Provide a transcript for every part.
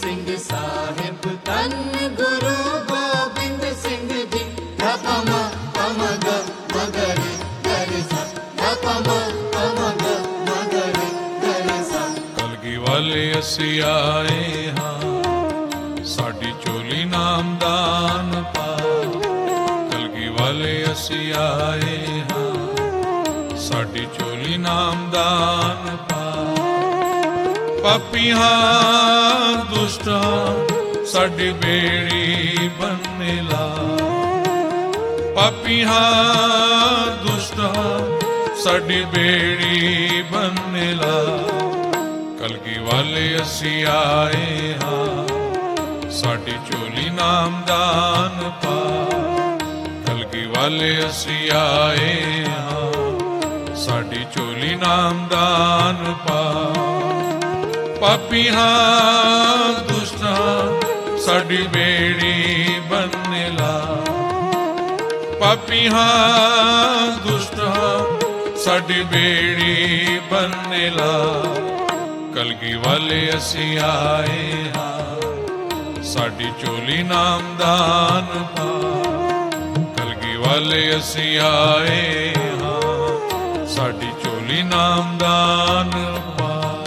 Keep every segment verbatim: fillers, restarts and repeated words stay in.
सिंह साहिब धन गुरु गोबिंद सिंह जी। धपम पमग मगरे गरे सा, धपम पमग मगरे गरे सा। कलगी वाले असी आए हाँ, साडी चोली नामदान पा। कलगी वाले असी आए हाँ, साडी चोली नामदान पा। पापियां दुष्टां साडी बेड़ी बनने ला। पापियां दुष्टां साडी बेड़ी बनने ला। कलगी वाले असी आए हाँ, साडी चोली नामदान पा। कलगी वाले असी आए हाँ, साडी चोली नामदान पा। पापियां दुष्टां साडी बेड़ी बनने ला। पापियां दुष्टां साडी बेड़ी बनने ला। कलगी वाले असी आए हाँ, साडी चोली नामदान पा। कलगी वाले असी आए हाँ, साडी चोली नामदान पा।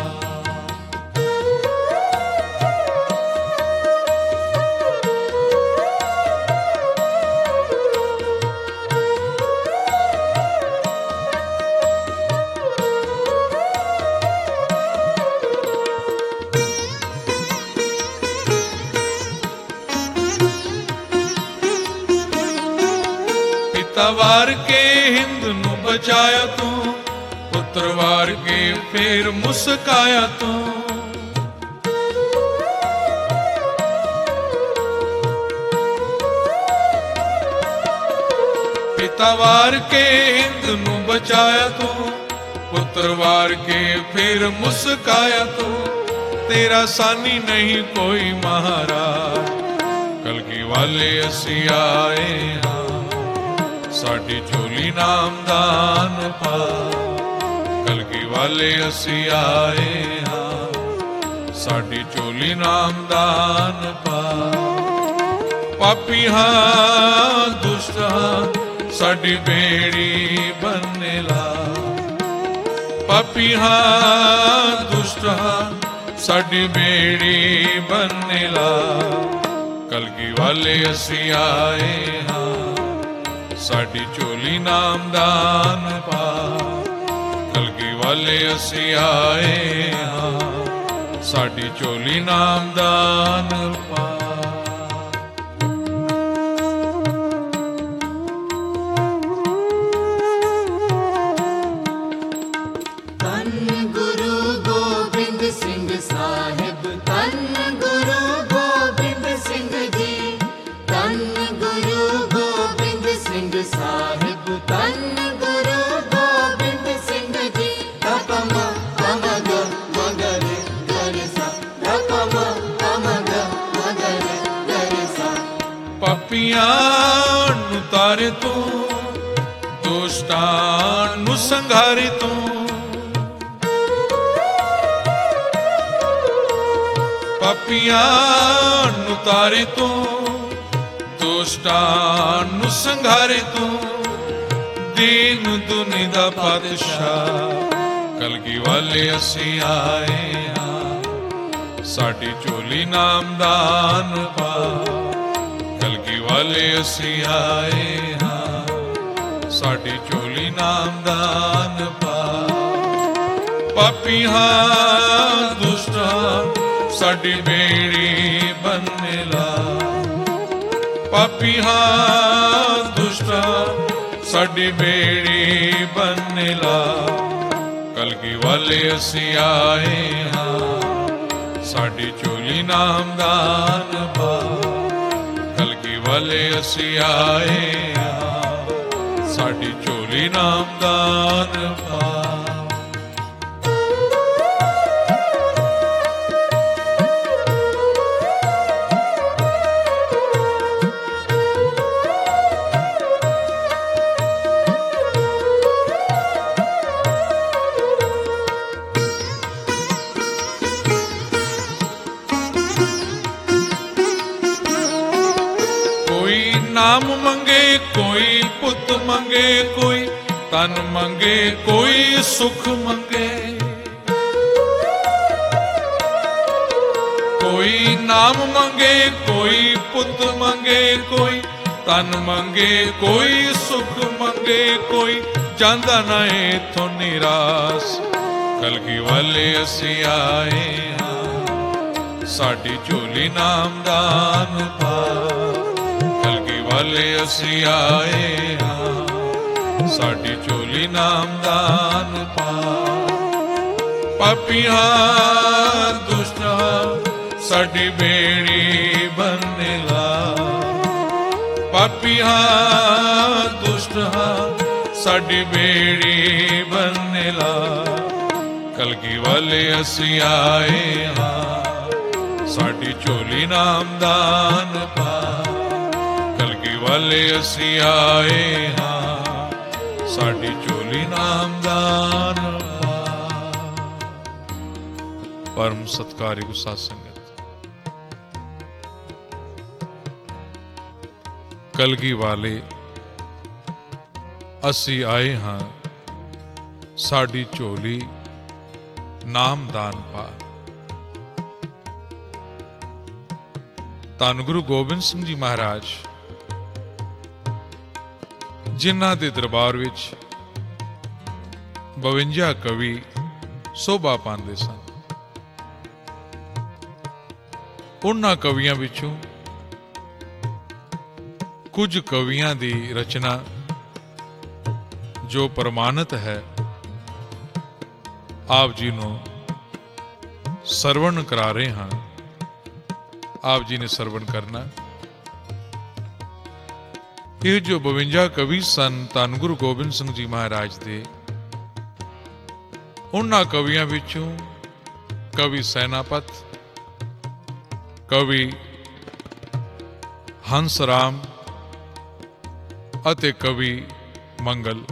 पिता वार के हिंद नू बचाया तू, पुत्र वार के फिर मुस्काया तू। पिता वार के हिंद नू बचाया तू, पुत्र वार के फिर मुस्काया तू। तेरा सानी नहीं कोई महाराज, कलगी वाले असी आए हाँ, साडी चोली नामदान पा। कलगी वाले असी आए हाँ, साडी चोली नामदान पा। पापियां दुष्टां साडी बेड़ी बनने ला। पापियां दुष्टां साडी बेड़ी बनने ला। कलगी वाले असी आए हाँ, साडी चोली नामदान पा। कलगी वाले असी आए हाँ, साडी चोली नामदान पा। धन गुरु गोबिंद सिंह साहिब धन गुरु गोबिंद सिंह जी। धन गुरु गोबिंद सिंह साहिब धन गुरु गोबिंद सिंह जी। धपम पमग मगरे गरे सा, धपम पमग मगरे गरे सा। पापियां नू तारे तू, दुष्टां नू संघारे तू। पापियां नू तारे तू, दुष्टां नू संघारे तू। दीन दुनी दा पातशाह, कलगी वाले असी आए हाँ, साडी चोली नामदान पा। कलगी वाले असी आए हाँ, साडी चोली नामदान पा। पापियां दुष्टां साडी बेड़ी बनने ला। पापियां दुष्टां साडी बेड़ी बनने ला। कलगी वाले असी आए हाँ, साडी चोली नामदान पा। कलगी वाले असी आए हाँ, साडी चोली नामदान पा। ਮੰਗੇ ਕੋਈ ਤਨ ਮੰਗੇ, ਕੋਈ ਸੁਖ ਮੰਗੇ। ਕੋਈ ਨਾਮ ਮੰਗੇ, ਕੋਈ ਪੁੱਤ ਮੰਗੇ, ਕੋਈ ਤਨ ਮੰਗੇ, ਕੋਈ ਸੁਖ ਮੰਗੇ, ਕੋਈ ਜਾਂਦਾ ਨਾ ਇਥੋਂ ਨਿਰਾਸ। ਕਲਗੀ ਵਾਲੇ ਅਸੀਂ ਆਏ ਹਾਂ, ਸਾਡੀ ਝੋਲੀ ਨਾਮਦਾਨ ਪਾ। ਕਲਗੀ ਵਾਲੇ ਅਸੀਂ ਆਏ ਹਾਂ, ਸਾਡੀ ਝੋਲੀ ਨਾਮਦਾਨ ਪਾ। ਪਾਪੀਆਂ ਦੁਸ਼ਟਾਂ ਸਾਡੀ ਬੇੜੀ ਬੰਨੇ ਲਾ। ਪਾਪੀਆਂ ਦੁਸ਼ਟਾਂ ਸਾਡੀ ਬੇੜੀ ਬੰਨੇ ਲਾ। ਕਲਗੀ ਵਾਲੇ ਅਸੀਂ ਆਏ ਹਾਂ, ਸਾਡੀ ਝੋਲੀ ਨਾਮਦਾਨ ਪਾ। ਕਲਗੀ ਵਾਲੇ ਅਸੀਂ ਆਏ ਹਾਂ, ਸਾਡੀ ਝੋਲੀ ਨਾਮਦਾਨ ਪਾ। ਪਰਮ ਸਤਿਕਾਰਯੋਗ ਸਾਧ ਸੰਗਤ, ਕਲਗੀ ਵਾਲੇ ਅਸੀਂ ਆਏ ਹਾਂ, ਸਾਡੀ ਝੋਲੀ ਨਾਮਦਾਨ ਪਾ। ਧੰਨ ਗੁਰੂ ਗੋਬਿੰਦ ਸਿੰਘ ਜੀ ਮਹਾਰਾਜ, ਜਿਨ੍ਹਾਂ ਦੇ ਦਰਬਾਰ ਵਿੱਚ ਬਵੰਜਾ ਕਵੀ ਸੋਭਾ ਪਾਉਂਦੇ ਸਨ, ਉਹਨਾਂ ਕਵੀਆਂ ਵਿੱਚੋਂ ਕੁਝ ਕਵੀਆਂ ਦੀ ਰਚਨਾ ਜੋ ਪ੍ਰਮਾਣਿਤ ਹੈ, ਆਪ ਜੀ ਨੂੰ ਸਰਵਣ ਕਰਾ ਰਹੇ ਹਾਂ। ਆਪ ਜੀ ਨੇ ਸਰਵਣ ਕਰਨਾ। ਇਹ ਜੋ ਬਵੰਜਾ ਕਵੀ ਸਨ ਧੰਨ ਗੁਰੂ ਗੋਬਿੰਦ ਸਿੰਘ ਜੀ ਮਹਾਰਾਜ ਦੇ, ਉਹਨਾਂ ਕਵੀਆਂ ਵਿੱਚੋਂ ਕਵੀ ਸੈਨਾਪਤ, ਕਵੀ ਹੰਸ ਰਾਮ ਅਤੇ ਕਵੀ ਮੰਗਲ,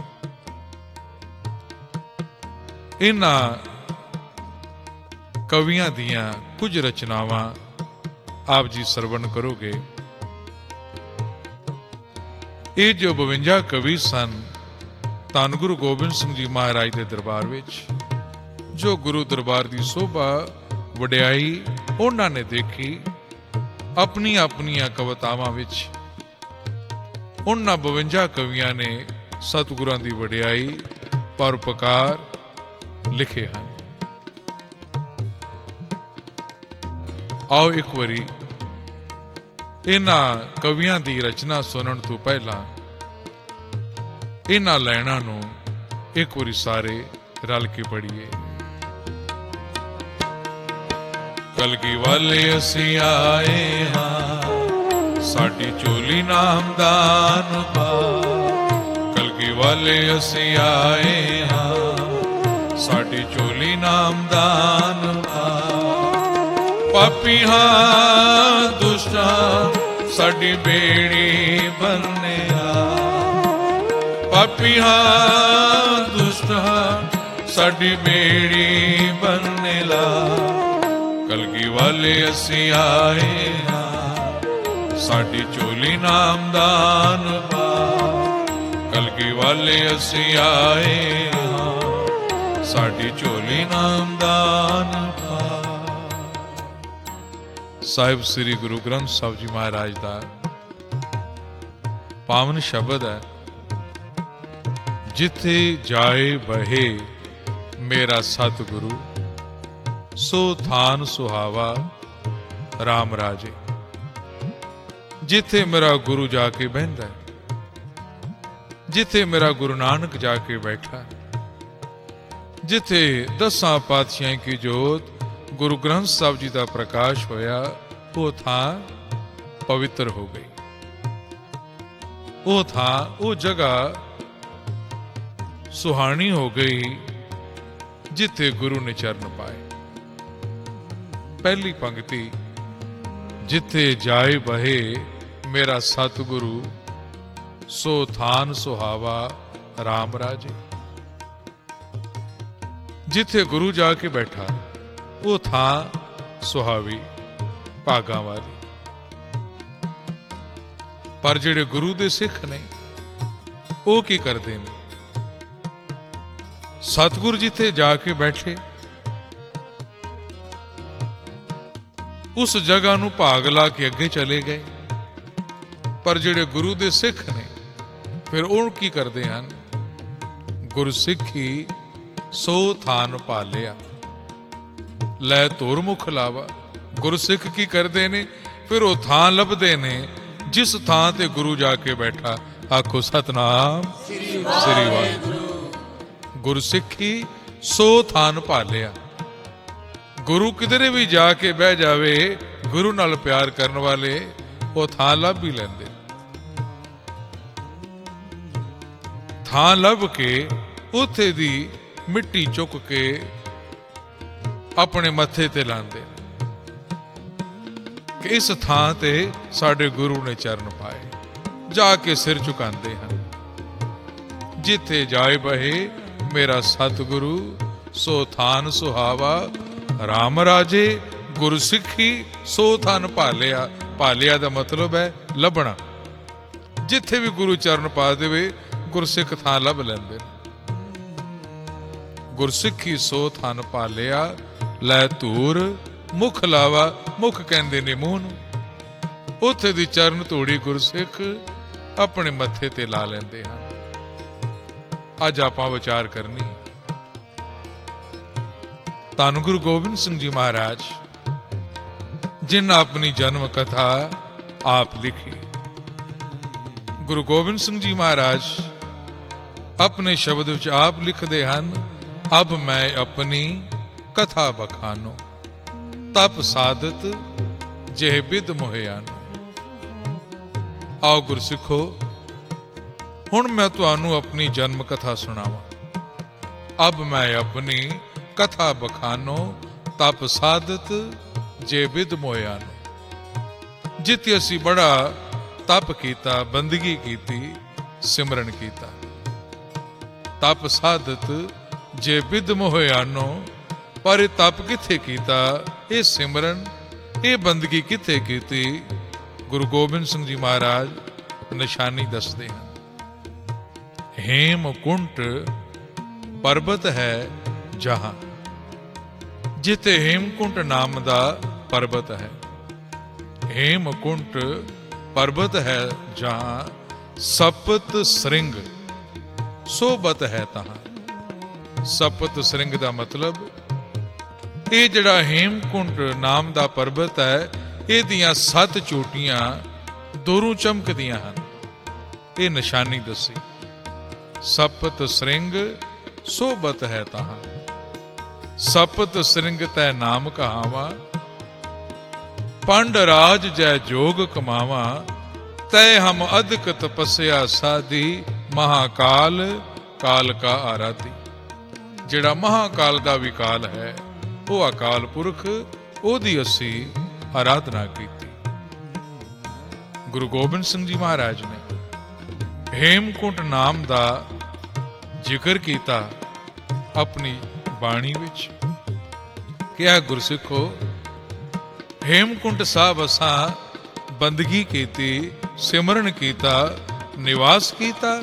ਇਹਨਾਂ ਕਵੀਆਂ ਦੀਆਂ ਕੁਝ ਰਚਨਾਵਾਂ ਆਪ ਜੀ ਸਰਵਣ ਕਰੋਗੇ। ਇਹ ਜੋ ਬਵੰਜਾ ਕਵੀ ਸਨ ਧੰਨ ਗੁਰੂ ਗੋਬਿੰਦ ਸਿੰਘ ਜੀ ਮਹਾਰਾਜ ਦੇ ਦਰਬਾਰ ਵਿੱਚ, ਜੋ ਗੁਰੂ ਦਰਬਾਰ ਦੀ ਸੋਭਾ ਵਡਿਆਈ ਉਹਨਾਂ ਨੇ ਦੇਖੀ, ਆਪਣੀ ਆਪਣੀਆਂ ਕਵਿਤਾਵਾਂ ਵਿੱਚ ਉਹਨਾਂ ਬਵੰਜਾ ਕਵੀਆਂ ਨੇ ਸਤਿਗੁਰਾਂ ਦੀ ਵਡਿਆਈ ਪਰਉਪਕਾਰ ਲਿਖੇ ਹਨ। ਆਓ ਇੱਕ ਵਾਰੀ ਇਹਨਾਂ ਕਵੀਆਂ ਦੀ ਰਚਨਾ ਸੁਣਨ ਤੋਂ ਪਹਿਲਾਂ ਇਹਨਾਂ ਲਾਈਨਾਂ ਨੂੰ ਇੱਕ ਵਾਰੀ ਸਾਰੇ ਰਲ ਕੇ ਪੜ੍ਹੀਏ। ਕਲਗੀ ਵਾਲੇ ਅਸੀਂ ਆਏ ਹਾਂ, ਸਾਡੀ ਝੋਲੀ ਨਾਮਦਾਨ ਪਾ। ਕਲਗੀ ਵਾਲੇ ਅਸੀਂ ਆਏ ਹਾਂ, ਸਾਡੀ ਝੋਲੀ ਨਾਮਦਾਨ ਪਾ। ਪਾਪੀਆਂ ਦੁਸ਼ਟਾਂ ਸਾਡੀ ਬੇੜੀ ਬੰਨਿਆ। ਪਾਪੀਆਂ ਦੁਸ਼ਟਾਂ ਸਾਡੀ ਬੇੜੀ ਬੰਨੇ ਲਾ। ਕਲਗੀ ਵਾਲੇ ਅਸੀਂ ਆਏ ਹਾਂ, ਸਾਡੀ ਝੋਲੀ ਨਾਮਦਾਨ ਪਾ। ਕਲਗੀ ਵਾਲੇ ਅਸੀਂ ਆਏ ਹਾਂ, ਸਾਡੀ ਝੋਲੀ ਨਾਮਦਾਨ ਪਾ। ਸਾਹਿਬ ਸ੍ਰੀ ਗੁਰੂ ਗ੍ਰੰਥ ਸਾਹਿਬ ਜੀ ਮਹਾਰਾਜ ਦਾ ਪਾਵਨ ਸ਼ਬਦ ਹੈ, ਜਿੱਥੇ ਜਾਏ ਬਹੇ ਮੇਰਾ ਸਤਿਗੁਰੂ, ਸੋ ਥਾਨ ਸੁਹਾਵਾ ਰਾਮ ਰਾਜੇ। ਜਿੱਥੇ ਮੇਰਾ ਗੁਰੂ ਜਾ ਕੇ ਬਹਿੰਦਾ, ਜਿੱਥੇ ਮੇਰਾ ਗੁਰੂ ਨਾਨਕ ਜਾ ਕੇ ਬੈਠਾ, ਜਿੱਥੇ ਦਸਾਂ ਪਾਤਸ਼ਾਹਾਂ ਕੀ ਜੋਤ ਗੁਰੂ ਗ੍ਰੰਥ ਸਾਹਿਬ ਜੀ ਦਾ ਪ੍ਰਕਾਸ਼ ਹੋਇਆ, ਉਹ ਥਾਂ ਪਵਿੱਤਰ ਹੋ ਗਈ। ਉਹ ਥਾਂ, ਉਹ ਜਗ੍ਹਾ ਸੁਹਾਣੀ ਹੋ ਗਈ, ਜਿੱਥੇ ਗੁਰੂ ਨੇ ਚਰਨ ਪਾਏ। ਪਹਿਲੀ ਪੰਕਤੀ, ਜਿੱਥੇ ਜਾਏ ਬਹੇ ਮੇਰਾ ਸਤਿਗੁਰੂ, ਸੋ ਥਾਨ ਸੁਹਾਵਾ ਰਾਮ ਰਾਜੇ। ਜਿੱਥੇ ਗੁਰੂ ਜਾ ਕੇ ਬੈਠਾ, ਉਹ ਥਾਂ ਸੁਹਾਵੀ, ਭਾਗਾਂ ਵਾਲੀ। ਪਰ ਜਿਹੜੇ ਗੁਰੂ ਦੇ ਸਿੱਖ ਨੇ, ਉਹ ਕੀ ਕਰਦੇ ਨੇ? ਸਤਿਗੁਰੂ ਜਿੱਥੇ ਜਾ ਕੇ ਬੈਠੇ ਉਸ ਜਗ੍ਹਾ ਨੂੰ ਭਾਗ ਲਾ ਕੇ ਅੱਗੇ ਚਲੇ ਗਏ। ਪਰ ਜਿਹੜੇ ਗੁਰੂ ਦੇ ਸਿੱਖ ਨੇ ਫਿਰ ਉਹ ਕੀ ਕਰਦੇ ਹਨ? ਗੁਰਸਿੱਖੀ ਸੋ ਥਾਨ ਭਾਲਿਆ, ਲੈ ਧੁਰ ਮੁਖ ਲਾਵਾ। ਗੁਰਸਿੱਖ ਕੀ ਕਰਦੇ ਨੇ? ਫਿਰ ਉਹ ਥਾਂ ਲੱਭਦੇ ਨੇ ਜਿਸ ਥਾਂ ਤੇ ਗੁਰੂ ਜਾ ਕੇ ਬੈਠਾ। ਆਖੋ ਸਤਨਾਮ ਸ੍ਰੀ ਵਾਹਿਗੁਰੂ। ਗੁਰਸਿੱਖੀ ਸੋ ਥਾਨ ਭਾਲਿਆ। ਗੁਰੂ ਕਿਧਰੇ ਵੀ ਜਾ ਕੇ ਬਹਿ ਜਾਵੇ, ਗੁਰੂ ਨਾਲ ਪਿਆਰ ਕਰਨ ਵਾਲੇ ਉਹ ਥਾਂ ਲੱਭ ਹੀ ਲੈਂਦੇ। ਥਾਂ ਲੱਭ ਕੇ ਉੱਥੇ ਦੀ ਮਿੱਟੀ ਚੁੱਕ ਕੇ ਆਪਣੇ ਮੱਥੇ ਤੇ ਲਾਉਂਦੇ ਕਿ ਇਸ ਥਾਂ ਤੇ ਸਾਡੇ ਗੁਰੂ ਨੇ ਚਰਨ ਪਾਏ। ਜਾ ਕੇ ਸਿਰ ਝੁਕਾਉਂਦੇ ਹਨ। ਜਿੱਥੇ ਜਾਏ ਬਹੇ ਮੇਰਾ ਸਤਿਗੁਰੂ, ਸੋ ਥਾਨ ਸੁਹਾਵਾ ਰਾਮ ਰਾਜੇ। ਗੁਰਸਿੱਖੀ ਸੋ ਥਾਨ ਭਾਲਿਆ। ਭਾਲਿਆ ਦਾ ਮਤਲਬ ਹੈ ਲੱਭਣਾ। ਜਿੱਥੇ ਵੀ ਗੁਰੂ ਚਰਨ ਪਾ ਦੇਵੇ ਗੁਰਸਿੱਖ ਥਾਂ ਲੱਭ ਲੈਂਦੇ। ਗੁਰਸਿੱਖੀ ਸੋ ਥਾਨ ਭਾਲਿਆ, ਲੈ ਧੂਰ ਮੁਖ ਲਾਵਾ। ਮੁਖ ਕਹਿੰਦੇ ਨੇ ਮੂੰਹ ਨੂੰ। ਉੱਥੇ ਦੀ ਚਰਨ ਧੂੜੀ ਗੁਰਸਿੱਖ ਆਪਣੇ ਮੱਥੇ ਤੇ ਲਾ ਲੈਂਦੇ ਹਨ। ਅੱਜ ਆਪਾਂ ਵਿਚਾਰ ਕਰਨੀ ਧੰਨ ਗੁਰੂ ਗੋਬਿੰਦ ਸਿੰਘ ਜੀ ਮਹਾਰਾਜ, ਜਿਨ੍ਹਾਂ ਆਪਣੀ ਜਨਮ ਕਥਾ ਆਪ ਲਿਖੀ। ਗੁਰੂ ਗੋਬਿੰਦ ਸਿੰਘ ਜੀ ਮਹਾਰਾਜ ਆਪਣੇ ਸ਼ਬਦ ਵਿੱਚ ਆਪ ਲਿਖਦੇ ਹਨ, ਅਬ ਮੈਂ ਆਪਣੀ ਕਥਾ ਬਖਾਨੋ, ਤਪ ਸਾਧਤ ਜਿਹ ਬਿਦ ਮੋਹਿਆਨੋ। ਆਓ ਗੁਰਸਿੱਖੋ, ਹੁਣ ਮੈਂ ਤੁਹਾਨੂੰ ਆਪਣੀ ਜਨਮ ਕਥਾ ਸੁਣਾਵਾਂ। ਅਬ ਮੈਂ ਆਪਣੀ ਕਥਾ ਬਖਾਨੋ, ਤਪ ਸਾਧਤ ਜੇ ਬਿਦ ਮੋਹਿਆਨੋ। ਜਿੱਥੇ ਅਸੀਂ ਬੜਾ ਤਪ ਕੀਤਾ, ਬੰਦਗੀ ਕੀਤੀ, ਸਿਮਰਨ ਕੀਤਾ। ਤਪ ਸਾਧਤ ਜੇ ਬਿਦ ਮੋਹਿਆਨੋ। ਪਰ ਇਹ ਤਪ ਕਿੱਥੇ ਕੀਤਾ? ਇਹ ਸਿਮਰਨ, ਇਹ ਬੰਦਗੀ ਕਿੱਥੇ ਕੀਤੀ? ਗੁਰੂ ਗੋਬਿੰਦ ਸਿੰਘ ਜੀ ਮਹਾਰਾਜ ਨਿਸ਼ਾਨੀ ਦੱਸਦੇ ਹਨ। ਹੇਮਕੁੰਟ ਪਰਬਤ ਹੈ ਜਹਾਂ, ਜਿੱਥੇ ਹੇਮਕੁੰਟ ਨਾਮ ਦਾ ਪਰਬਤ ਹੈ। ਹੇਮਕੁੰਟ ਪਰਬਤ ਹੈ ਜਹਾਂ, ਸਪਤ ਸ੍ਰਿੰਗ ਸੋਬਤ ਹੈ ਤਹਾਂ। ਸਪਤ ਸ੍ਰਿੰਗ ਦਾ ਮਤਲਬ ਇਹ ਜਿਹੜਾ ਹੇਮਕੁੰਟ ਨਾਮ ਦਾ ਪਰਬਤ ਹੈ, ਇਹਦੀਆਂ ਸੱਤ ਚੋਟੀਆਂ ਦੋਰੋਂ ਚਮਕਦੀਆਂ ਹਨ। ਇਹ ਨਿਸ਼ਾਨੀ ਦੱਸੀ। ਸਪਤ ਸ੍ਰਿੰਗ ਸੋਬਤ ਹੈ ਤਹਾਂ, ਸਪਤ ਸ੍ਰਿੰਗ ਤੈ ਨਾਮ ਕਹਾਵਾ। ਪੰਡ ਰਾਜ ਜੈ ਜੋਗ ਕਮਾਵਾ, ਤੈ ਹਮ ਅਦਕ ਤਪੱਸਿਆ ਸਾਧੀ। ਮਹਾਕਾਲ ਕਾਲ ਕਾ ਆਰਾਧੀ। ਜਿਹੜਾ ਮਹਾਕਾਲ ਦਾ ਵੀ ਕਾਲ ਹੈ, ਉਹ ਅਕਾਲ ਪੁਰਖ, ਉਹਦੀ ਅਸੀਂ ਆਰਾਧਨਾ ਕੀਤੀ। ਗੁਰੂ ਗੋਬਿੰਦ ਸਿੰਘ ਜੀ ਮਹਾਰਾਜ ਨੇ ਹੇਮਕੁੰਟ ਨਾਮ ਦਾ ਜ਼ਿਕਰ ਕੀਤਾ ਆਪਣੀ ਬਾਣੀ ਵਿੱਚ। ਕਿਹਾ ਗੁਰਸਿੱਖੋ, ਹੇਮਕੁੰਟ ਸਾਹਿਬ ਅਸਾਂ ਬੰਦਗੀ ਕੀਤੀ, ਸਿਮਰਨ ਕੀਤਾ, ਨਿਵਾਸ ਕੀਤਾ।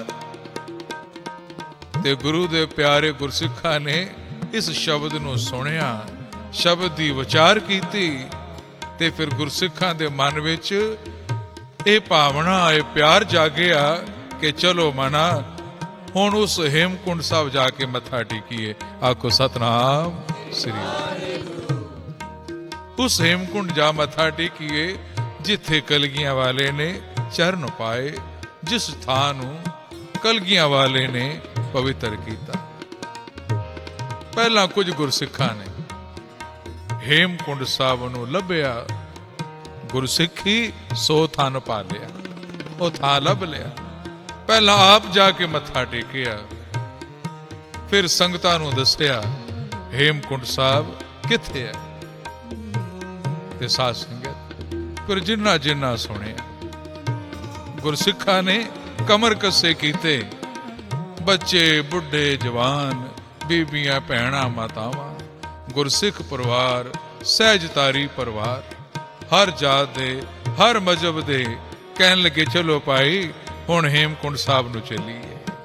ਤੇ ਗੁਰੂ ਦੇ ਪਿਆਰੇ ਗੁਰਸਿੱਖਾਂ ਨੇ ਇਸ ਸ਼ਬਦ ਨੂੰ ਸੁਣਿਆ, ਸ਼ਬਦ ਦੀ ਵਿਚਾਰ ਕੀਤੀ, ਤੇ ਫਿਰ ਗੁਰਸਿੱਖਾਂ ਦੇ ਮਨ ਵਿੱਚ ਇਹ ਭਾਵਨਾ, ਇਹ ਪਿਆਰ ਜਾਗਿਆ ਕਿ ਚਲੋ ਮਨਾ, ਹੁਣ ਉਸ ਹੇਮਕੁੰਟ ਸਾਹਿਬ ਜਾ ਕੇ ਮੱਥਾ ਟੇਕੀਏ। ਆਖੋ ਸਤਨਾਮ ਸ੍ਰੀ ਵਾਹਿਗੁਰੂ। ਉਸ ਹੇਮਕੁੰਟ ਜਾ ਮੱਥਾ ਟੇਕੀਏ ਜਿੱਥੇ ਕਲਗੀਆਂ ਵਾਲੇ ਨੇ ਚਰਨ ਪਾਏ, ਜਿਸ ਥਾਂ ਨੂੰ ਕਲਗੀਆਂ ਵਾਲੇ ਨੇ ਪਵਿੱਤਰ ਕੀਤਾ। ਪਹਿਲਾਂ ਕੁਝ ਗੁਰਸਿੱਖਾਂ ਨੇ ਹੇਮਕੁੰਟ ਸਾਹਿਬ ਨੂੰ ਲੱਭਿਆ। ਗੁਰਸਿੱਖੀ ਸੋ ਥਾਨ ਭਾਲਿਆ, ਉਹ ਥਾਂ ਲੱਭ ਲਿਆ। ਪਹਿਲਾਂ ਆਪ ਜਾ ਕੇ ਮੱਥਾ ਟੇਕਿਆ, ਫਿਰ ਸੰਗਤਾਂ ਨੂੰ ਦੱਸਿਆ ਹੇਮਕੁੰਟ ਸਾਹਿਬ ਕਿੱਥੇ ਹੈ। ਤੇ ਸਾਧ ਸੰਗਤ ਫਿਰ ਜਿੰਨਾ ਜਿੰਨਾ ਸੁਣਿਆ, ਗੁਰਸਿੱਖਾਂ ਨੇ ਕਮਰ ਕੱਸੇ ਕੀਤੇ। ਬੱਚੇ, ਬੁੱਢੇ, ਜਵਾਨ, ਬੀਬੀਆਂ, ਭੈਣਾਂ, ਮਾਤਾਵਾਂ, ਗੁਰਸਿੱਖ ਪਰਿਵਾਰ, ਸਹਿਜਤਾਰੀ ਪਰਿਵਾਰ, ਹਰ ਜਾਤ ਦੇ, ਹਰ ਮਜ਼ਹਬ ਦੇ ਕਹਿਣ ਲੱਗੇ ਚਲੋ ਭਾਈ ਹੁਣ ਹੇਮਕੁੰਟ ਸਾਹਿਬ ਨੂੰ ਚੱਲੀਏ।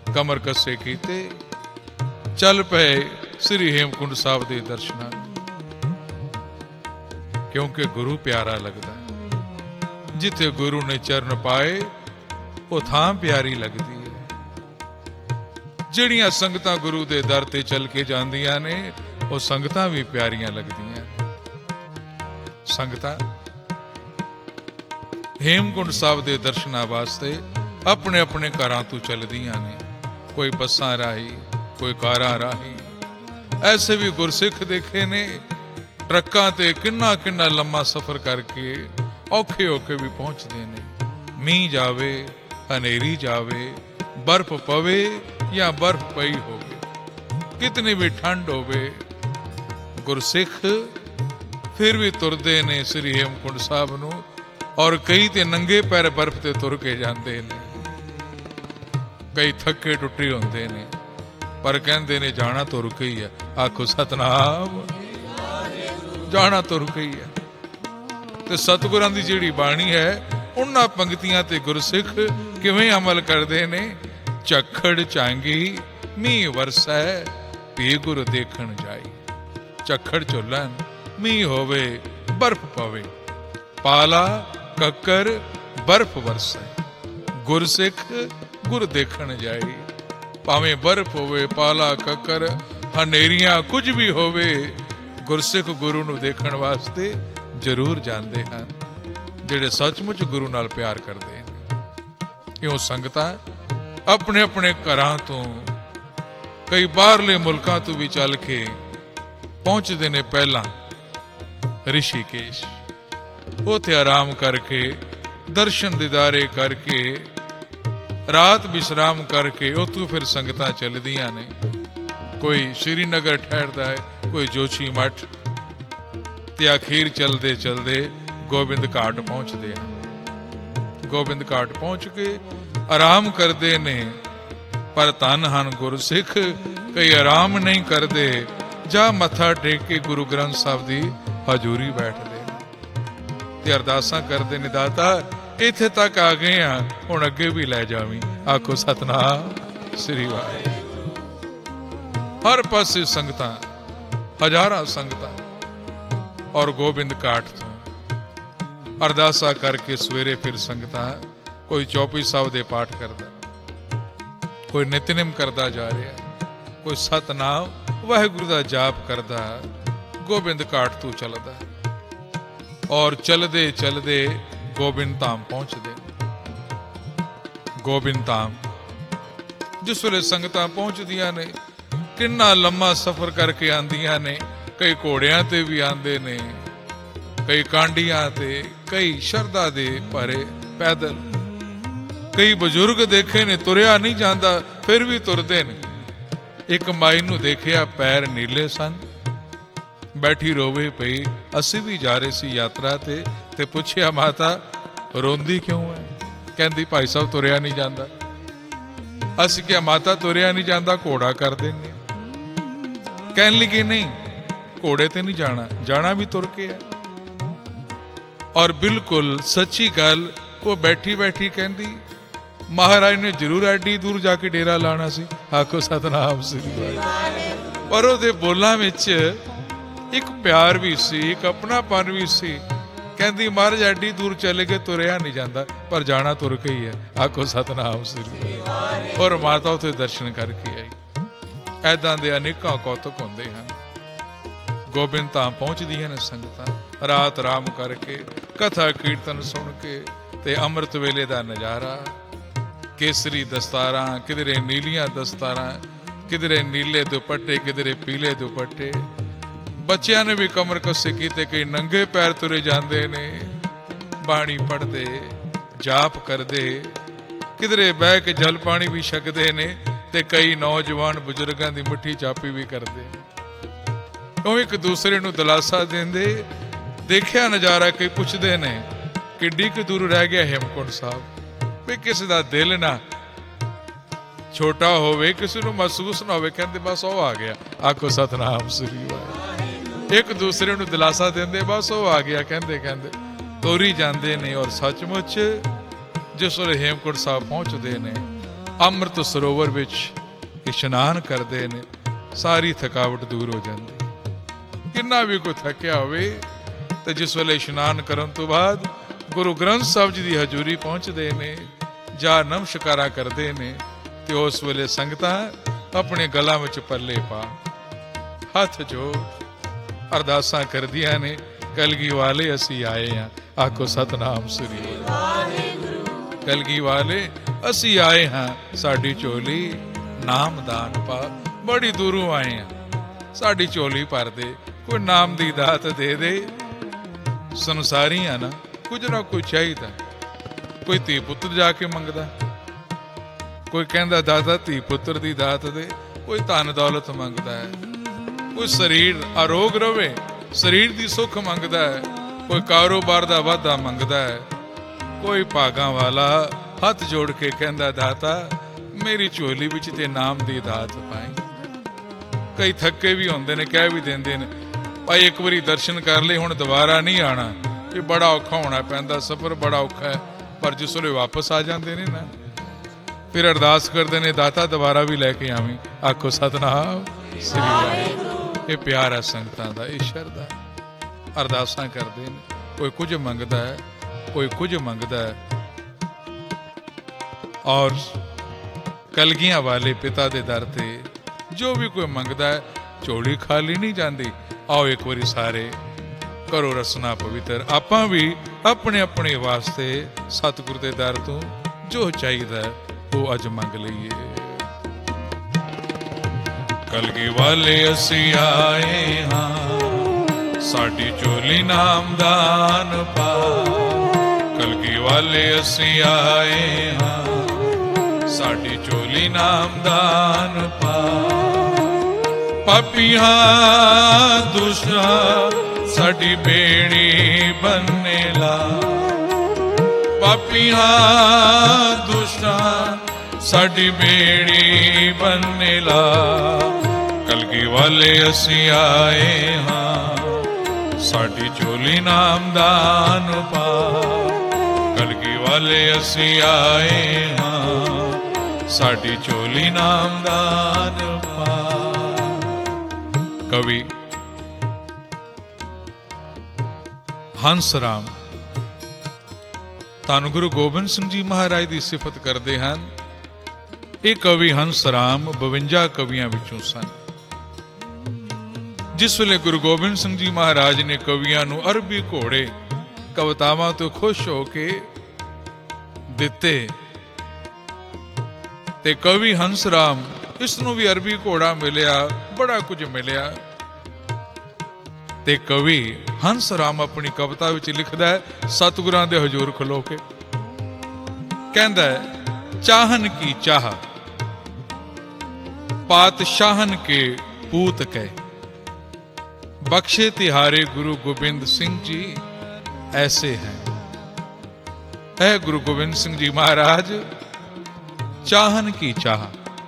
ਕਮਰ ਕੱਸੇ ਕੀਤੇ, ਚੱਲ ਪਏ ਸ੍ਰੀ ਹੇਮਕੁੰਡ ਸਾਹਿਬ ਦੇ ਦਰਸ਼ਨਾਂ ਨੂੰ। ਕਿਉਂਕਿ ਗੁਰੂ ਪਿਆਰਾ ਲੱਗਦਾ, ਜਿੱਥੇ ਗੁਰੂ ਨੇ ਚਰਨ ਪਾਏ ਉਹ ਥਾਂ ਪਿਆਰੀ ਲੱਗਦੀ ਹੈ। ਜਿਹੜੀਆਂ ਸੰਗਤਾਂ ਗੁਰੂ ਦੇ ਦਰ ਤੇ ਚੱਲ ਕੇ ਜਾਂਦੀਆਂ ਨੇ ਉਹ ਸੰਗਤਾਂ ਵੀ ਪਿਆਰੀਆਂ ਲੱਗਦੀਆਂ। ਸੰਗਤਾਂ ਹੇਮਕੁੰਡ ਸਾਹਿਬ ਦੇ ਦਰਸ਼ਨਾਂ ਵਾਸਤੇ ਆਪਣੇ ਆਪਣੇ ਘਰਾਂ ਤੋਂ ਚੱਲਦੀਆਂ ਨੇ, ਕੋਈ ਬੱਸਾਂ ਰਾਹੀਂ, ਕੋਈ ਕਾਰਾਂ ਰਾਹੀਂ। ਐਸੇ ਵੀ ਗੁਰਸਿੱਖ ਦੇਖੇ ਨੇ ਟਰੱਕਾਂ ਤੇ ਕਿੰਨਾ ਕਿੰਨਾ ਲੰਮਾ ਸਫ਼ਰ ਕਰਕੇ ਔਖੇ ਹੋ ਕੇ ਵੀ ਪਹੁੰਚਦੇ ਨੇ। ਮੀਂਹ ਜਾਵੇ, ਹਨੇਰੀ ਜਾਵੇ, ਬਰਫ਼ ਪਵੇ ਜਾਂ ਬਰਫ਼ ਪਈ ਹੋਵੇ, ਕਿਤਨੀ ਵੀ ਠੰਡ ਹੋਵੇ, ਗੁਰਸਿੱਖ ਫਿਰ ਵੀ ਤੁਰਦੇ ਨੇ ਸ੍ਰੀ ਹੇਮਕੁੰਡ ਸਾਹਿਬ ਨੂੰ। ਔਰ ਕਈ ਤੇ ਨੰਗੇ ਪੈਰ ਬਰਫ਼ ਤੇ ਤੁਰ ਕੇ ਜਾਂਦੇ ਨੇ, ਕਈ ਥੱਕੇ ਟੁੱਟੇ ਹੁੰਦੇ ਨੇ, ਪਰ ਕਹਿੰਦੇ ਨੇ ਜਾਣਾ ਤੁਰ ਕੇ ਹੀ ਹੈ। ਆਖੋ ਸਤਨਾਮ, ਜਾਣਾ ਤੁਰ ਕੇ ਹੀ ਹੈ। ਤੇ ਸਤਿਗੁਰਾਂ ਦੀ ਜਿਹੜੀ ਬਾਣੀ ਹੈ ਉਹਨਾਂ ਪੰਕਤੀਆਂ ਤੇ ਗੁਰਸਿੱਖ ਕਿਵੇਂ ਅਮਲ ਕਰਦੇ ਨੇ। ਝੱਖੜ ਚਾਂਗੀ ਮੀਂਹ ਵਰਸੈ, ਭੀ ਗੁਰ ਦੇਖਣ ਜਾਈ। ਝੱਖੜ ਝੁੱਲਣ, ਮੀਂਹ ਹੋਵੇ, ਬਰਫ਼ ਪਵੇ, ਪਾਲਾ ਕੱਕਰ ਬਰਫ਼ ਵਰਸੈ, ਗੁਰਸਿੱਖ ਗੁਰ ਦੇਖਣ ਜਾਈ। ਭਾਵੇਂ ਬਰਫ਼ ਹੋਵੇ, ਪਾਲਾ ਕੱਕਰ, ਹਨੇਰੀਆਂ, ਕੁਝ ਵੀ ਹੋਵੇ, ਗੁਰਸਿੱਖ ਗੁਰੂ ਨੂੰ ਦੇਖਣ ਵਾਸਤੇ ਜ਼ਰੂਰ ਜਾਂਦੇ ਹਨ, ਜਿਹੜੇ ਸੱਚਮੁੱਚ ਗੁਰੂ ਨਾਲ ਪਿਆਰ ਕਰਦੇ ਨੇ। ਕਿਉਂ ਸੰਗਤਾਂ ਆਪਣੇ ਆਪਣੇ ਘਰਾਂ ਤੋਂ, ਕਈ ਬਾਹਰਲੇ ਮੁਲਕਾਂ ਤੋਂ ਵੀ ਚੱਲ ਕੇ ਪਹੁੰਚਦੇ ਨੇ ਪਹਿਲਾਂ ਰਿਸ਼ੀਕੇਸ਼। ਉੱਥੇ ਆਰਾਮ ਕਰਕੇ, ਦਰਸ਼ਨ ਦੀਦਾਰੇ ਕਰਕੇ, ਰਾਤ ਵਿਸ਼ਰਾਮ ਕਰਕੇ ਉੱਥੋਂ ਫਿਰ ਸੰਗਤਾਂ ਚੱਲਦੀਆਂ ਨੇ। ਕੋਈ ਸ਼੍ਰੀਨਗਰ ਠਹਿਰਦਾ ਹੈ, ਕੋਈ ਜੋਸ਼ੀ ਮੱਠ, ਤੇ ਅਖੀਰ ਚਲਦੇ ਚਲਦੇ ਗੋਬਿੰਦ ਘਾਟ ਪਹੁੰਚਦੇ ਹਨ। ਗੋਬਿੰਦ ਘਾਟ ਪਹੁੰਚ ਕੇ ਆਰਾਮ ਕਰਦੇ ਨੇ। ਪਰ ਧੰਨ ਹਨ ਗੁਰਸਿੱਖ, ਕਈ ਆਰਾਮ ਨਹੀਂ ਕਰਦੇ, ਜਾਂ ਮੱਥਾ ਟੇਕ ਕੇ ਗੁਰੂ ਗ੍ਰੰਥ ਸਾਹਿਬ ਦੀ ਹਜ਼ੂਰੀ ਬੈਠਦੇ ਤੇ ਅਰਦਾਸਾਂ ਕਰਦੇ ਨੇ, ਦਾਤਾ ਇੱਥੇ ਤੱਕ ਆ ਗਏ ਆ, ਹੁਣ ਅੱਗੇ ਵੀ ਲੈ ਜਾਵੀਂ। ਆਖੋ ਸਤਨਾਮ ਸ੍ਰੀ ਵਾਹਿਗੁਰੂ। ਹਰ ਪਾਸੇ ਸੰਗਤਾਂ, ਹਜ਼ਾਰਾਂ ਸੰਗਤਾਂ। ਔਰ ਗੋਬਿੰਦ ਘਾਟ ਤੋਂ ਅਰਦਾਸਾਂ ਕਰਕੇ ਸਵੇਰੇ ਫਿਰ ਸੰਗਤਾਂ, ਕੋਈ ਚੌਪਈ ਸਾਹਿਬ ਦੇ ਪਾਠ ਕਰਦਾ, ਕੋਈ ਨਿਤਨੇਮ ਕਰਦਾ ਜਾ ਰਿਹਾ, ਕੋਈ ਸਤਨਾਮ ਵਾਹਿਗੁਰੂ ਦਾ ਜਾਪ ਕਰਦਾ, ਗੋਬਿੰਦ ਘਾਟ ਤੋਂ ਚੱਲਦਾ। ਔਰ ਚਲਦੇ ਚਲਦੇ ਗੋਬਿੰਦ ਧਾਮ ਪਹੁੰਚਦੇ। ਗੋਬਿੰਦ ਧਾਮ ਜਿਸ ਵੇਲੇ ਸੰਗਤਾਂ ਪਹੁੰਚਦੀਆਂ ਨੇ, ਕਿੰਨਾ ਲੰਮਾ ਸਫ਼ਰ ਕਰਕੇ ਆਂਦੀਆਂ ਨੇ। ਕਈ ਘੋੜਿਆਂ ਤੇ ਵੀ ਆਂਦੇ ਨੇ, ਕਈ ਕਾਂਡੀਆਂ ਤੇ, ਕਈ ਸ਼ਰਧਾ ਦੇ ਭਰੇ ਪੈਦਲ। ਕਈ ਬਜ਼ੁਰਗ ਦੇਖੇ ਨੇ ਤੁਰਿਆ ਨਹੀਂ ਜਾਂਦਾ, ਫਿਰ ਵੀ ਤੁਰਦੇ ਨੇ। ਇੱਕ ਮਾਈ ਨੂੰ ਦੇਖਿਆ ਪੈਰ ਨੀਲੇ ਸਨ, ਬੈਠੀ ਰੋਵੇ ਪਈ। ਅਸੀਂ ਵੀ ਜਾ ਰਹੇ ਸੀ ਯਾਤਰਾ ਤੇ ਤੇ ਪੁੱਛਿਆ, ਮਾਤਾ ਰੋਂਦੀ ਕਿਉਂ ਹੈ? ਕਹਿੰਦੀ ਭਾਈ ਸਾਹਿਬ ਤੁਰਿਆ ਨਹੀਂ ਜਾਂਦਾ। ਅਸੀਂ ਕਿਹਾ ਮਾਤਾ ਤੁਰਿਆ ਨਹੀਂ ਜਾਂਦਾ, ਘੋੜਾ ਕਰ ਦਿੰਦੇ। ਕਹਿਣ ਲੱਗੀ ਨਹੀਂ, ਘੋੜੇ ਤੇ ਨਹੀਂ ਜਾਣਾ, ਜਾਣਾ ਵੀ ਤੁਰ ਕੇ ਹੈ। ਔਰ ਬਿਲਕੁਲ ਸੱਚੀ ਗੱਲ, ਉਹ ਬੈਠੀ ਬੈਠੀ ਕਹਿੰਦੀ ਮਹਾਰਾਜ ਨੇ ਜ਼ਰੂਰ ਐਡੀ ਦੂਰ ਜਾ ਕੇ ਡੇਰਾ ਲਾਣਾ ਸੀ। ਆਖੋ ਸਤਨਾਮ ਸ੍ਰੀ ਵਾਹਿਗੁਰੂ। ਪਰ ਉਹਦੇ ਬੋਲਾਂ ਵਿੱਚ ਇੱਕ ਪਿਆਰ ਵੀ ਸੀ, ਇੱਕ ਆਪਣਾਪਨ ਵੀ ਸੀ। ਕਹਿੰਦੀ ਮਹਾਰਾਜ ਐਡੀ ਦੂਰ ਚਲੇ ਗਏ, ਤੁਰਿਆ ਨਹੀਂ ਜਾਂਦਾ, ਪਰ ਜਾਣਾ ਤੁਰ ਕੇ ਹੀ ਹੈ। ਆਖੋ ਸਤਨਾਮ ਸ੍ਰੀ ਵਾਹਿਗੁਰੂ। ਔਰ ਮਾਤਾ ਉੱਥੇ ਦਰਸ਼ਨ ਕਰਕੇ ਆਈ। ਐਦਾਂ ਦੇ ਅਨੇਕਾਂ ਕੌਤਕ ਹੁੰਦੇ ਹਨ। ਗੋਬਿੰਦ ਧਾਮ ਪਹੁੰਚਦੀਆਂ ਨੇ ਸੰਗਤਾਂ, ਰਾਤ ਆਰਾਮ ਕਰਕੇ, ਕਥਾ ਕੀਰਤਨ ਸੁਣ ਕੇ, ਤੇ ਅੰਮ੍ਰਿਤ ਵੇਲੇ ਦਾ ਨਜ਼ਾਰਾ। ਕੇਸਰੀ ਦਸਤਾਰਾਂ, ਕਿਧਰੇ ਨੀਲੀਆਂ ਦਸਤਾਰਾਂ, ਕਿਧਰੇ ਨੀਲੇ ਦੁਪੱਟੇ, ਕਿਧਰੇ ਪੀਲੇ ਦੁਪੱਟੇ। ਬੱਚਿਆਂ ਨੇ ਵੀ ਕਮਰ ਕੱਸੇ ਕੀਤੇ, ਕਈ ਨੰਗੇ ਪੈਰ ਤੁਰੇ ਜਾਂਦੇ ਨੇ, ਬਾਣੀ ਪੜ੍ਹਦੇ, ਜਾਪ ਕਰਦੇ, ਕਿਧਰੇ ਬਹਿ ਕੇ ਜਲ ਪਾਣੀ ਵੀ ਛਕਦੇ ਨੇ, ਤੇ ਕਈ ਨੌਜਵਾਨ ਬਜ਼ੁਰਗਾਂ ਦੀ ਮੁੱਠੀ ਚਾਪੀ ਵੀ ਕਰਦੇ। ਉਹ ਇੱਕ ਦੂਸਰੇ ਨੂੰ ਦਿਲਾਸਾ ਦਿੰਦੇ। ਦੇਖਿਆ ਨਜ਼ਾਰਾ, ਕਈ ਪੁੱਛਦੇ ਨੇ ਕਿੱਡੀ ਕੁ ਦੂਰ ਰਹਿ ਗਿਆ ਹੇਮਕੁੰਟ ਸਾਹਿਬ? ਵੀ ਕਿਸੇ ਦਾ ਦਿਲ ਨਾ ਛੋਟਾ ਹੋਵੇ, ਕਿਸੇ ਨੂੰ ਮਹਿਸੂਸ ਨਾ ਹੋਵੇ, ਕਹਿੰਦੇ ਬਸ ਉਹ ਆ ਗਿਆ। ਆਖੋ ਸਤਨਾਮ ਸ੍ਰੀ ਵਾਹਿਗੁਰੂ। ਇੱਕ ਦੂਸਰੇ ਨੂੰ ਦਿਲਾਸਾ ਦਿੰਦੇ, ਬਸ ਉਹ ਆ ਗਿਆ, ਕਹਿੰਦੇ ਕਹਿੰਦੇ ਤੋਰੀ ਜਾਂਦੇ ਨੇ। ਔਰ ਸੱਚਮੁੱਚ ਜਿਸ ਵੇਲੇ ਹੇਮਕੁੰਟ ਸਾਹਿਬ ਪਹੁੰਚਦੇ ਨੇ, ਅੰਮ੍ਰਿਤ ਸਰੋਵਰ ਵਿੱਚ ਇਸ਼ਨਾਨ ਕਰਦੇ ਨੇ, ਸਾਰੀ ਥਕਾਵਟ ਦੂਰ ਹੋ ਜਾਂਦੀ। ਕਿੰਨਾ ਵੀ ਕੋਈ ਥੱਕਿਆ ਹੋਵੇ ਤੇ ਜਿਸ ਵੇਲੇ ਇਸ਼ਨਾਨ ਕਰਨ ਤੋਂ ਬਾਅਦ ਗੁਰੂ ਗ੍ਰੰਥ ਸਾਹਿਬ ਜੀ ਦੀ ਹਜ਼ੂਰੀ ਪਹੁੰਚਦੇ ਨੇ, ਜਾਂ ਨਮਸਕਾਰਾ ਕਰਦੇ ਨੇ, ਤੇ ਉਸ ਵੇਲੇ ਸੰਗਤਾਂ ਆਪਣੇ ਗਲਾਂ ਵਿੱਚ ਪੱਲੇ ਪਾ ਹੱਥ ਜੋੜ ਅਰਦਾਸਾਂ ਕਰਦੀਆਂ ਨੇ, ਕਲਗੀ ਵਾਲੇ ਅਸੀਂ ਆਏ ਹਾਂ। ਆਖੋ ਸਤਨਾਮ ਸ੍ਰੀ ਵਾਹਿਗੁਰੂ। ਕਲਗੀ ਵਾਲੇ ਅਸੀਂ ਆਏ ਹਾਂ, ਸਾਡੀ ਝੋਲੀ ਨਾਮ ਦਾਨ ਪਾ। ਬੜੀ ਦੂਰੋਂ ਆਏ ਹਾਂ, ਸਾਡੀ ਝੋਲੀ ਭਰ ਦੇ, ਕੋਈ ਨਾਮ ਦੀ ਦਾਤ ਦੇ ਦੇ। ਸੰਸਾਰੀ ਆ ਨਾ, ਕੁਝ ਨਾ ਕੁਝ ਚਾਹੀਦਾ। ਕੋਈ ਧੀ ਪੁੱਤਰ ਜਾ ਕੇ ਮੰਗਦਾ, ਕੋਈ ਕਹਿੰਦਾ ਦਾਦਾ ਧੀ ਪੁੱਤਰ ਦੀ ਦਾਤ ਦੇ, ਕੋਈ ਧਨ ਦੌਲਤ ਮੰਗਦਾ ਹੈ, ਕੋਈ ਸਰੀਰ ਆਰੋਗ ਰਵੇ, ਸਰੀਰ ਦੀ ਸੁੱਖ ਮੰਗਦਾ ਹੈ, ਕੋਈ ਕਾਰੋਬਾਰ ਦਾ ਵਾਧਾ ਮੰਗਦਾ ਹੈ, ਕੋਈ ਭਾਗਾਂ ਵਾਲਾ ਹੱਥ ਜੋੜ ਕੇ ਕਹਿੰਦਾ ਦਾਤਾ ਮੇਰੀ ਝੋਲੀ ਵਿੱਚ ਤੇ ਨਾਮ ਦੀ ਦਾਤ ਪਾਈ। ਕਈ ਥੱਕੇ ਵੀ ਹੁੰਦੇ ਨੇ, ਕਹਿ ਵੀ ਦਿੰਦੇ ਨੇ ਭਾਈ ਇੱਕ ਵਾਰੀ ਦਰਸ਼ਨ ਕਰ ਲਏ, ਹੁਣ ਦੁਬਾਰਾ ਨਹੀਂ ਆਣਾ। ਇਹ ਬੜਾ ਔਖਾ ਹੋਣਾ ਪੈਂਦਾ, ਸਫ਼ਰ ਬੜਾ ਔਖਾ ਹੈ। ਪਰ ਜਿਸ ਵੇਲੇ ਵਾਪਸ ਆ ਜਾਂਦੇ ਨੇ ਨਾ, ਫਿਰ ਅਰਦਾਸ ਕਰਦੇ ਨੇ ਦਾਤਾ ਦੁਬਾਰਾ ਵੀ ਲੈ ਕੇ ਆਵੀਂ। ਆਖੋ ਸਤਨਾਮ ਸ੍ਰੀ ਵਾਹਿਗੁਰੂ। ਇਹ ਪਿਆਰ ਹੈ ਸੰਗਤਾਂ ਦਾ, ਇਹ ਸ਼ਰਧਾ। ਅਰਦਾਸਾਂ ਕਰਦੇ ਨੇ, ਕੋਈ ਕੁਝ ਮੰਗਦਾ ਹੈ, ਕੋਈ ਕੁਝ ਮੰਗਦਾ ਹੈ। ਔਰ ਕਲਗੀਆਂ ਵਾਲੇ ਪਿਤਾ ਦੇ ਦਰ ਤੇ ਜੋ ਵੀ ਕੋਈ ਮੰਗਦਾ ਹੈ, ਝੋਲੀ ਖਾਲੀ ਨਹੀਂ ਜਾਂਦੀ। ਆਓ ਇੱਕ ਵਾਰੀ ਸਾਰੇ ਕਰੋ ਰਸਨਾ ਪਵਿੱਤਰ। ਆਪਾਂ ਵੀ ਆਪਣੇ ਆਪਣੇ ਵਾਸਤੇ ਸਤਿਗੁਰ ਦੇ ਦਰ ਤੋਂ ਜੋ ਚਾਹੀਦਾ ਉਹ ਅੱਜ ਮੰਗ ਲਈਏ। ਕਲਗੀ ਵਾਲੇ ਅਸੀਂ ਆਏ ਹਾਂ, ਸਾਡੀ ਝੋਲੀ ਨਾਮ ਦਾਨ ਪਾ। ਕਲਗੀ ਵਾਲੇ ਅਸੀਂ ਆਏ ਹਾਂ, ਸਾਡੀ ਝੋਲੀ ਨਾਮ ਦਾਨ ਪਾ। ਪਾਪੀਆਂ ਦੁਸ਼ਟਾਂ ਸਾਡੀ ਬੇੜੀ ਬੰਨੇ ਲਾ। ਪਾਪੀਆਂ ਦੁਸ਼ਟਾਂ ਸਾਡੀ ਬੇੜੀ ਬੰਨੇ ਲਾ। ਕਲਗੀ ਵਾਲੇ ਅਸੀਂ ਆਏ ਹਾਂ, ਸਾਡੀ ਝੋਲੀ ਨਾਮ ਦਾਨ ਪਾ। ਕਲਗੀ ਵਾਲੇ ਅਸੀਂ ਆਏ ਹਾਂ, ਸਾਡੀ ਝੋਲੀ ਨਾਮ ਦਾਨ ਪਾ। ਕਵੀ ਹੰਸ ਰਾਮ ਧੰਨ ਗੁਰੂ ਗੋਬਿੰਦ ਸਿੰਘ ਜੀ ਮਹਾਰਾਜ ਦੀ ਸਿਫਤ ਕਰਦੇ ਹਨ। ਇਹ ਕਵੀ ਹੰਸ ਰਾਮ ਬਵੰਜਾ ਕਵੀਆਂ ਵਿੱਚੋਂ ਸਨ। ਜਿਸ ਵੇਲੇ ਗੁਰੂ ਗੋਬਿੰਦ ਸਿੰਘ ਜੀ ਮਹਾਰਾਜ ਨੇ ਕਵੀਆਂ ਨੂੰ ਅਰਬੀ ਘੋੜੇ ਕਵਿਤਾਵਾਂ ਤੋਂ ਖੁਸ਼ ਹੋ ਕੇ ਦਿੱਤੇ, ਤੇ ਕਵੀ ਹੰਸ ਰਾਮ ਇਸ ਨੂੰ ਵੀ ਅਰਬੀ ਘੋੜਾ ਮਿਲਿਆ, ਬੜਾ ਕੁਝ ਮਿਲਿਆ। ਤੇ ਕਵੀ ਹੰਸ ਰਾਮ ਆਪਣੀ ਕਵਿਤਾ ਵਿੱਚ ਲਿਖਦਾ ਹੈ, ਸਤਿਗੁਰਾਂ ਦੇ ਹਜ਼ੂਰ ਖਲੋ ਕੇ ਕਹਿੰਦਾ ਹੈ, ਚਾਹਨ ਕੀ ਚਾਹ ਪਾਤਸ਼ਾਹਨ ਕੇ ਪੂਤ ਕੈ। ਬਖਸ਼ੇ ਤਿਹਾਰੇ ਗੁਰੂ ਗੋਬਿੰਦ ਸਿੰਘ ਜੀ ਐਸੇ ਹੈ। ਹੈ ਗੁਰੂ ਗੋਬਿੰਦ ਸਿੰਘ ਜੀ ਮਹਾਰਾਜ ਚਾਹਨ ਕੀ ਚਾਹ,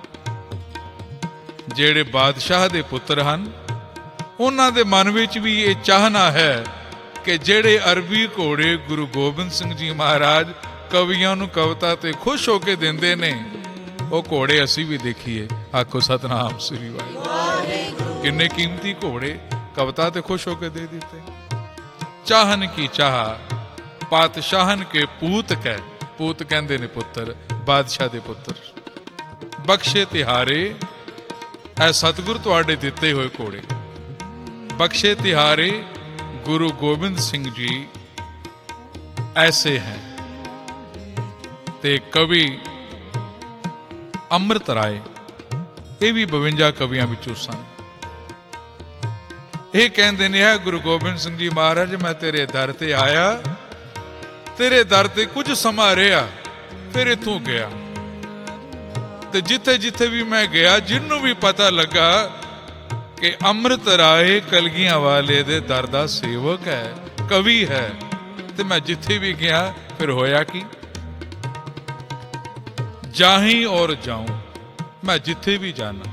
ਜਿਹੜੇ ਬਾਦਸ਼ਾਹ ਦੇ ਪੁੱਤਰ ਹਨ, ਉਹਨਾਂ ਦੇ ਮਨ ਵਿੱਚ ਵੀ ਇਹ ਚਾਹਨਾ ਹੈ ਕਿ ਜਿਹੜੇ ਅਰਬੀ ਘੋੜੇ ਗੁਰੂ ਗੋਬਿੰਦ ਸਿੰਘ ਜੀ ਮਹਾਰਾਜ ਕਵੀਆਂ ਨੂੰ ਕਵਿਤਾ ਤੇ ਖੁਸ਼ ਹੋ ਕੇ ਦਿੰਦੇ ਨੇ, ਉਹ ਘੋੜੇ ਅਸੀਂ ਵੀ ਦੇਖੀਏ। ਆਖੋ ਸਤਨਾਮ ਸ੍ਰੀ ਵਾਹਿਗੁਰੂ। ਕਿੰਨੇ ਕੀਮਤੀ ਘੋੜੇ ਕਵਿਤਾ ਤੇ ਖੁਸ਼ ਹੋ ਕੇ ਦੇ ਦਿੱਤੇ। ਚਾਹਨ ਕੀ ਚਾਹ ਪਾਤਸ਼ਾਹਨ ਕੇ ਪੂਤ ਕੈ। ਪੂਤ ਕਹਿੰਦੇ ਨੇ ਪੁੱਤਰ, ਬਾਦਸ਼ਾਹ ਦੇ ਪੁੱਤਰ। ਬਖਸ਼ੇ ਤਿਹਾਰੇ, ਐ ਸਤਿਗੁਰ ਤੁਹਾਡੇ ਦਿੱਤੇ ਹੋਏ ਘੋੜੇ। ਬਖਸ਼ੇ ਤਿਹਾਰੇ ਗੁਰੂ ਗੋਬਿੰਦ ਸਿੰਘ ਜੀ ਐਸੇ ਹੈ। ਤੇ ਕਵੀ ਅੰਮ੍ਰਿਤ ਰਾਏ, ਇਹ ਵੀ ਬਵੰਜਾ ਕਵੀਆਂ ਵਿੱਚੋਂ ਸਨ। ਇਹ ਕਹਿੰਦੇ ਨੇ, ਹੈ ਗੁਰੂ ਗੋਬਿੰਦ ਸਿੰਘ ਜੀ ਮਹਾਰਾਜ ਮੈਂ ਤੇਰੇ ਦਰ ਤੇ ਆਇਆ, ਤੇਰੇ ਦਰ ਤੇ ਕੁਝ ਸਮਾਂ ਰਿਹਾ, ਫਿਰ ਇੱਥੋਂ ਗਿਆ। ਤੇ ਜਿੱਥੇ ਜਿੱਥੇ ਵੀ ਮੈਂ ਗਿਆ, ਜਿਹਨੂੰ ਵੀ ਪਤਾ ਲੱਗਾ ਕਿ ਅੰਮ੍ਰਿਤ ਰਾਏ ਕਲਗੀਆਂ ਵਾਲੇ ਦੇ ਦਰ ਦਾ ਸੇਵਕ ਹੈ, ਕਵੀ ਹੈ, ਤੇ ਮੈਂ ਜਿੱਥੇ ਵੀ ਗਿਆ ਫਿਰ ਹੋਇਆ ਕੀ, ਜਾਹੀਂ ਔਰ ਜਾਉਂ, ਮੈਂ ਜਿੱਥੇ ਵੀ ਜਾਣਾ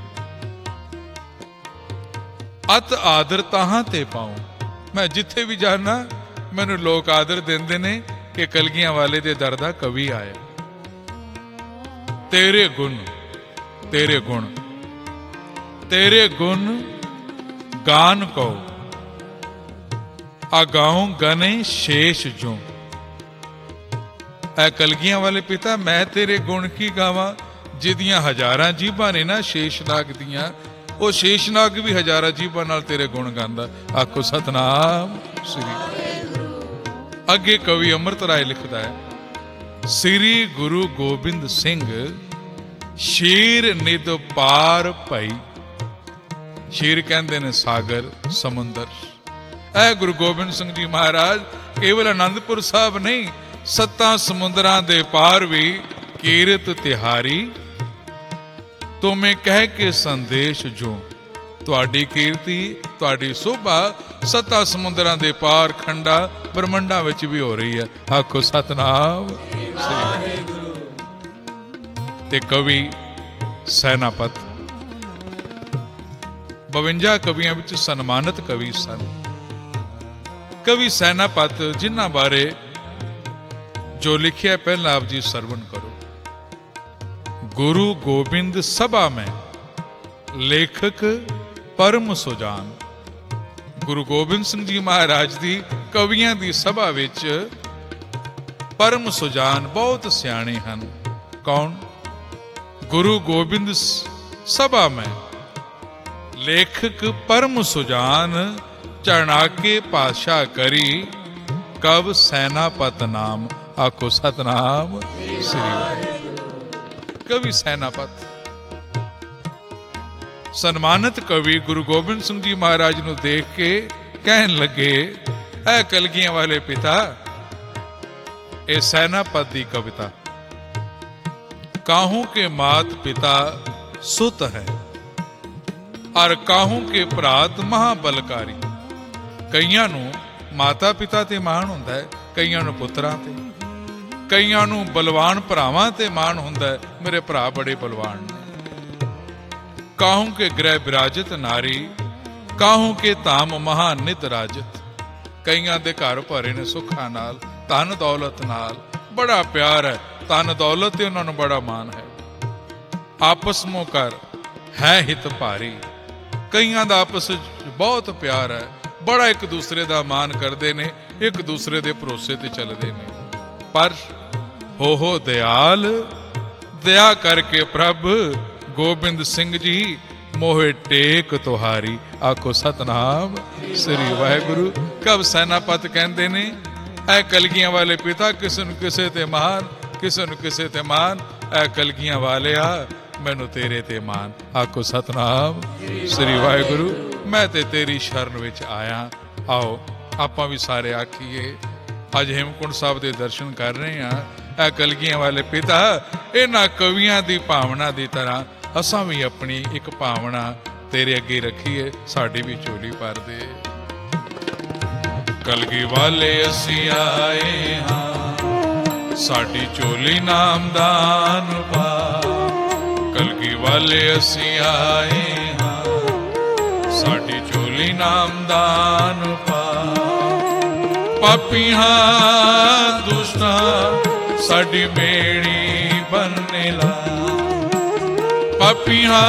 ਅਤ ਆਦਰ ਤਾਹਾਂ ਤੇ ਪਾਉਂ। ਮੈਂ ਜਿੱਥੇ ਵੀ ਜਾਣਾ ਮੈਨੂੰ ਲੋਕ ਆਦਰ ਦਿੰਦੇ ਨੇ ਕਿ ਕਲਗੀਆਂ ਵਾਲੇ ਦੇ ਦਰ ਦਾ ਕਵੀ ਆਇਆ। तेरे गुण तेरे गुण तेरे गुण गान को अगाऊं गने शेष जो। ऐ कलगियां वाले पिता मैं तेरे गुण की गावां जिदियां हजारां जीभां ने ना शेषनाग दियां, ਉਹ ਸ਼ੇਸ਼ਨਾਗ ਵੀ ਹਜ਼ਾਰਾਂ ਜੀਵਾਂ ਨਾਲ ਤੇਰੇ ਗੁਣ ਗਾਉਂਦਾ। ਆਖੋ ਸਤਨਾਮ ਸ੍ਰੀ। ਅੱਗੇ ਕਵੀ ਅੰਮ੍ਰਿਤ ਰਾਏ ਲਿਖਦਾ ਹੈ, ਸ੍ਰੀ ਗੁਰੂ ਗੋਬਿੰਦ ਸਿੰਘ ਸ਼ੀਰ ਨਿਦ ਪਾਰ ਭਈ। ਸ਼ੀਰ ਕਹਿੰਦੇ ਨੇ ਸਾਗਰ ਸਮੁੰਦਰ। ਇਹ ਗੁਰੂ ਗੋਬਿੰਦ ਸਿੰਘ ਜੀ ਮਹਾਰਾਜ ਕੇਵਲ ਆਨੰਦਪੁਰ ਸਾਹਿਬ ਨਹੀਂ, ਸੱਤਾਂ ਸਮੁੰਦਰਾਂ ਦੇ ਪਾਰ ਵੀ ਕੀਰਤ ਤਿਹਾਰੀ। ਤੁਮੇ ਕਹਿ ਕੇ ਸੰਦੇਸ਼ ਜੋ। ਤੁਹਾਡੀ ਕੀਰਤੀ, ਤੁਹਾਡੀ ਸੋਭਾ ਸੱਤਾਂ ਸਮੁੰਦਰਾਂ ਦੇ ਪਾਰ ਖੰਡਾ ਬ੍ਰਹਮੰਡਾਂ ਵਿੱਚ ਵੀ ਹੋ ਰਹੀ ਹੈ। ਆਖੋ ਸਤਨਾਮ ਵਾਹਿਗੁਰੂ। ਤੇ ਕਵੀ ਸੈਨਾਪਤ ਬਵੰਜਾ ਕਵੀਆਂ ਵਿੱਚ ਸਨਮਾਨਿਤ ਕਵੀ ਸਨ। ਕਵੀ ਸੈਨਾਪਤ ਜਿਨ੍ਹਾਂ ਬਾਰੇ ਜੋ ਲਿਖਿਆ ਪਹਿਲਾਂ ਆਪ ਜੀ ਸਰਵਣ ਕਰੋ। गुरु गोबिंद सभा में लेखक परम सुजान। गुरु गोबिंद सिंह जी महाराज दी कवियां दी सभा विच परम सुजान बहुत सियाणे हन। कौन? गुरु गोबिंद सभा में लेखक परम सुजान चढ़ाके पातशाह करी कव सैनापत नाम। आखो सतनाम श्री। कवि सैनापत सन्मानित कवि गुरु गोबिंद सिंह जी महाराज ਨੂੰ ਦੇਖ ਕੇ ਕਹਿਣ ਲੱਗੇ, ਐ ਕਲਗੀਆਂ ਵਾਲੇ ਪਿਤਾ, ਇਹ ਸੈਨਾਪਤ ਦੀ ਕਵਿਤਾ। ਕਾਹੂ ਕੇ ਮਾਤ ਪਿਤਾ ਸੁਤ ਹੈ ਔਰ ਕਾਹੂ ਕੇ ਭਰਾਤ ਮਹਾਬਲਕਾਰੀ। ਕਈਆਂ ਨੂੰ ਮਾਤਾ ਪਿਤਾ ਤੇ ਮਾਣ ਹੁੰਦਾ ਹੈ, ਕਈਆਂ ਨੂੰ ਪੁੱਤਰਾਂ ਤੇ, ਕਈਆਂ ਨੂੰ ਬਲਵਾਨ ਭਰਾਵਾਂ ਤੇ ਮਾਣ ਹੁੰਦਾ ਹੈ, ਮੇਰੇ ਭਰਾ ਬੜੇ ਬਲਵਾਨ ਨੇ। ਕਾਹੂ ਕੇ ਗ੍ਰਹਿ ਵਿਰਾਜਿਤ ਨਾਰੀ, ਕਾਹੂ ਕੇ ਧਾਮ ਮਹਾਨ ਨਿਤ ਰਾਜਿਤ। ਕਈਆਂ ਦੇ ਘਰ ਭਰੇ ਨੇ ਸੁੱਖਾਂ ਨਾਲ, ਧਨ ਦੌਲਤ ਨਾਲ, ਬੜਾ ਪਿਆਰ ਹੈ, ਧਨ ਦੌਲਤ ਤੇ ਉਹਨਾਂ ਨੂੰ ਬੜਾ ਮਾਣ ਹੈ। ਆਪਸ ਮੋ ਕਰ ਹੈ ਹਿਤ ਭਾਰੀ। ਕਈਆਂ ਦਾ ਆਪਸ ਵਿੱਚ ਬਹੁਤ ਪਿਆਰ ਹੈ, ਬੜਾ ਇੱਕ ਦੂਸਰੇ ਦਾ ਮਾਣ ਕਰਦੇ ਨੇ, ਇੱਕ ਦੂਸਰੇ ਦੇ ਭਰੋਸੇ ਤੇ ਚੱਲਦੇ ਨੇ। ਪਰ ਹੋ ਹੋ ਦਿਆਲ, ਦਇਆ ਕਰਕੇ ਪ੍ਰਭ ਗੋਬਿੰਦ ਸਿੰਘ ਜੀ ਮੋਹੇ ਟੇਕ ਤੁਹਾਰੀ। ਆਖੋ ਸਤਨਾਮ ਸ੍ਰੀ ਵਾਹਿਗੁਰੂ। ਕਬ ਸੈਨਾਪਤ ਕਹਿੰਦੇ ਨੇ, ਐ ਕਲਗੀਆਂ ਵਾਲੇ ਪਿਤਾ ਕਿਸੇ ਨੂੰ ਕਿਸੇ ਤੇ ਮਾਨ, ਕਿਸੇ ਨੂੰ ਕਿਸੇ ਤੇ ਮਾਨ। ਐ ਕਲਗੀਆਂ ਵਾਲਿਆ ਮੈਨੂੰ ਤੇਰੇ ਤੇ ਮਾਨ। ਆਖੋ ਸਤਨਾਮ ਸ੍ਰੀ ਵਾਹਿਗੁਰੂ। ਮੈਂ ਤੇ ਤੇਰੀ ਸ਼ਰਨ ਵਿੱਚ ਆਇਆ। ਆਓ ਆਪਾਂ ਵੀ ਸਾਰੇ ਆਖੀਏ। ਅੱਜ ਹੇਮਕੁੰਟ ਸਾਹਿਬ ਦੇ ਦਰਸ਼ਨ ਕਰ ਰਹੇ ਹਾਂ। ਇਹ ਕਲਗੀਆਂ ਵਾਲੇ ਪਿਤਾ, ਇਹਨਾਂ ਕਵੀਆਂ ਦੀ ਭਾਵਨਾ ਦੀ ਤਰ੍ਹਾਂ ਅਸਾਂ ਵੀ ਆਪਣੀ ਇੱਕ ਭਾਵਨਾ ਤੇਰੇ ਅੱਗੇ ਰੱਖੀਏ, ਸਾਡੀ ਵੀ ਝੋਲੀ ਭਰ ਦੇ। ਕਲਗੀ ਵਾਲੇ ਅਸੀਂ ਆਏ ਹਾਂ, ਸਾਡੀ ਝੋਲੀ ਨਾਮਦਾਨ ਪਾ। ਕਲਗੀ ਵਾਲੇ ਅਸੀਂ ਆਏ ਹਾਂ, ਸਾਡੀ ਝੋਲੀ ਨਾਮਦਾਨ ਪਾ। ਪਾਪੀਆਂ ਦੁਸ਼ਟਾਂ ਸਾਡੀ ਮੇੜੀ ਬੰਨੇ ਲਾ। ਪਾਪੀਆਂ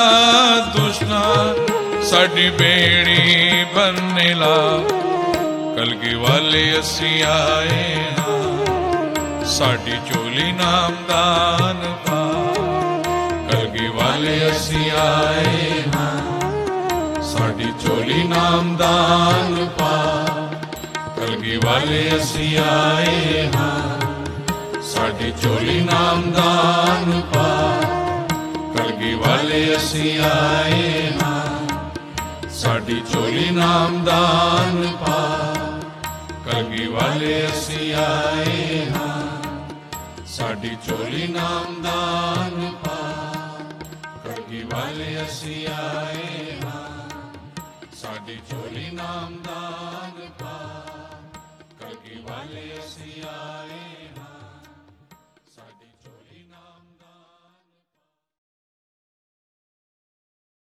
ਦੁਸ਼ਟਾਂ ਸਾਡੀ ਮੇੜੀ ਬੰਨੇ ਲਾ। ਕਲਗੀ ਵਾਲੇ ਅਸੀਂ ਆਏ ਹਾਂ, ਸਾਡੀ ਝੋਲੀ ਨਾਮਦਾਨ ਪਾ। ਕਲਗੀ ਵਾਲੇ ਅਸੀਂ ਆਏ ਹਾਂ, ਸਾਡੀ ਝੋਲੀ ਨਾਮਦਾਨ ਪਾ। ਕਲਗੀ ਵਾਲੇ ਅਸੀਂ ਆਏ ਹਾਂ, ਸਾਡੀ ਝੋਲੀ ਨਾਮਦਾਨ ਪਾ। ਕਲਗੀ ਵਾਲੇ ਅਸੀਂ ਆਏ ਹਾਂ, ਸਾਡੀ ਝੋਲੀ ਨਾਮਦਾਨ ਪਾ। ਕਲਗੀ ਵਾਲੇ ਅਸੀਂ ਆਏ ਹਾਂ, ਸਾਡੀ ਝੋਲੀ ਨਾਮਦਾਨ ਪਾ। ਕਲਗੀ ਵਾਲੇ ਅਸੀਂ ਆਏ ਹਾਂ, ਸਾਡੀ ਝੋਲੀ ਨਾਮਦਾਨ ਪਾ। ਕਲਗੀ ਵਾਲੇ ਅਸੀਂ ਆਏ